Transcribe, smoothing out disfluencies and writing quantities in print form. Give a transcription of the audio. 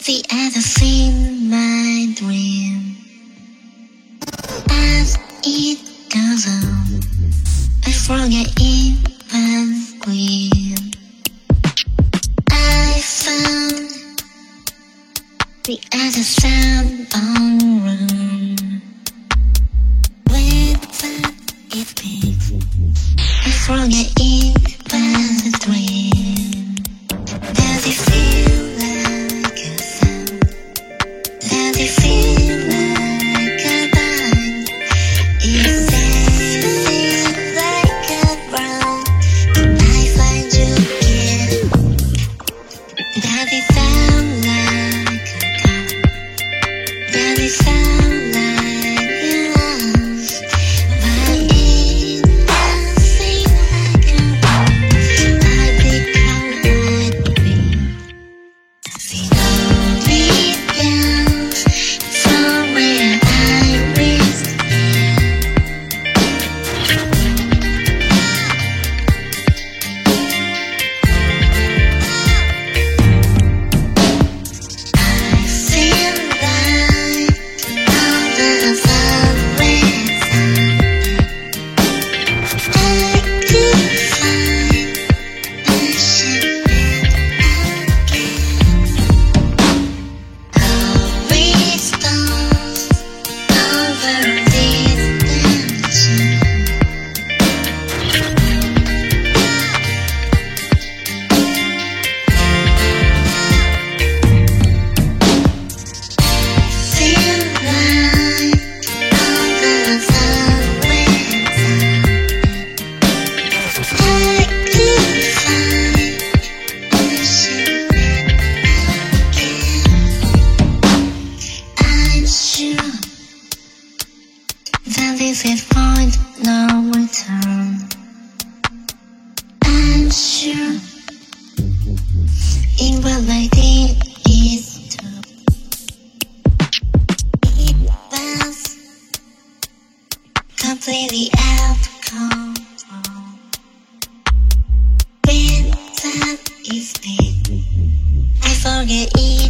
The other seen my dream. As it goes on, I forget even when I found the other sound on the room. Without it beats, I forget even the dream. Does it feel like a sound? Does it feel like a band? Is everything like a ground? I find you again. Does it sound like a car? Does it sound like you lost? But it doesn't like a road. I become like me. See lonely dance from where I rest. I feel like all the subways I could find a ship we stones over this dimension. Feel like all the subways I could find a ship I'm sure that this is point no return. I'm sure in what I did is true. It was completely out of control. When that is big, I forget it.